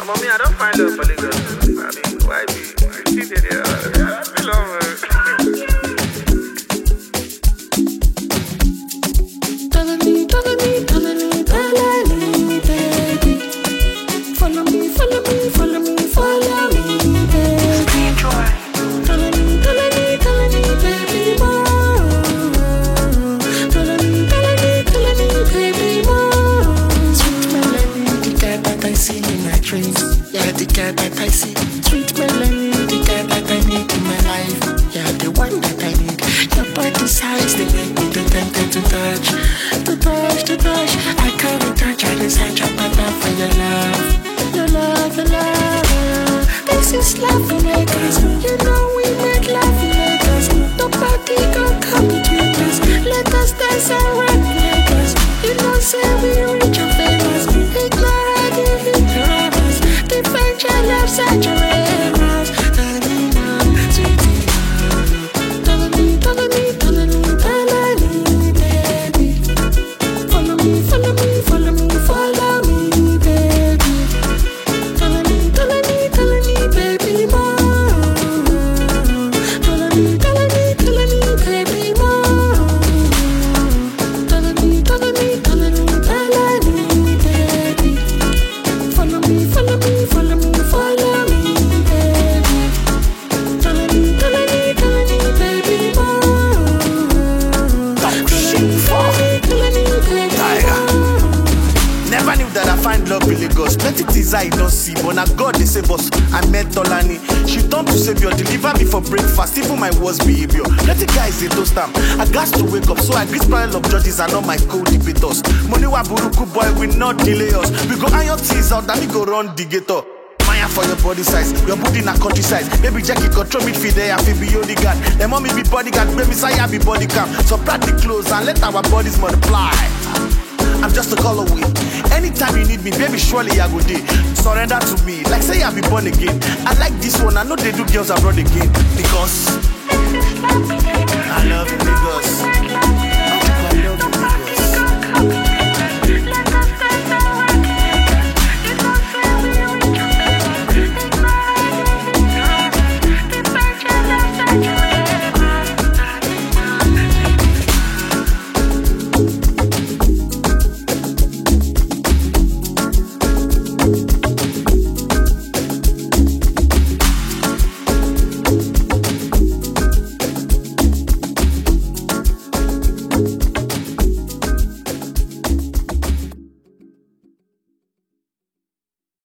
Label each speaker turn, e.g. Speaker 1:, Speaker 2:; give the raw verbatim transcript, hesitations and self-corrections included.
Speaker 1: Mommy, I don't find love for Lagos. I mean, why be? You see, they are. I love her.
Speaker 2: Follow me, follow me, follow me, follow me, baby. Follow me, follow me, follow me, follow me, baby. Follow me, follow me, follow me, baby, more. Follow me, follow me, follow me, baby, more. Sweet melody, the guy that I see in my dreams. Yeah, the guy that I see. Sweet melody, the guy that I need in my life. Yeah, the one that I need. Your body size, they make me too tempted to touch. To touch, to touch. I can't touch, I just had your papa for your love. Your love, your love. This is love for Lagos. You know we make love for Lagos. Nobody can come between us. Let us dance and rock Lagos. You know, say we reach your famous. Ignorant, ignorant. Defend your love, saturate us. Sweetie, follow me, follow me, follow me, follow me, baby. Follow me, follow me, follow me, follow me, baby. Follow me, follow me, follow me, baby, more. Follow me, follow me, follow me, baby, more. Follow me, follow me, follow me, follow me, baby. Follow me, follow me, follow me, follow me, baby. Follow me, follow me, follow me, baby, more.
Speaker 3: Never knew that I find love in Lagos. Plenty things I don't see, but now God they save us. I met Tolani, she turned to savior, deliver me for breakfast, even my worst behavior. Plenty guys they toast them. I got to wake up, so I greet panel of judges and all my co-debaters. Money wa buruku boy will not delay us. We go iron things out, then we go run the gator. Maya for your body size, your booty na countryside. Baby Jackie control midfield there, I feel be bodyguard. The mommy be bodyguard, baby Saya be body cam. So plant the clothes and let our bodies multiply. I'm just a call away. Anytime you need me, baby, surely I go there. Surrender to me, like say I be born again. I like this one, I know they do girls abroad again. Because I love you, Lagos. I love you, Lagos.
Speaker 2: Thank you.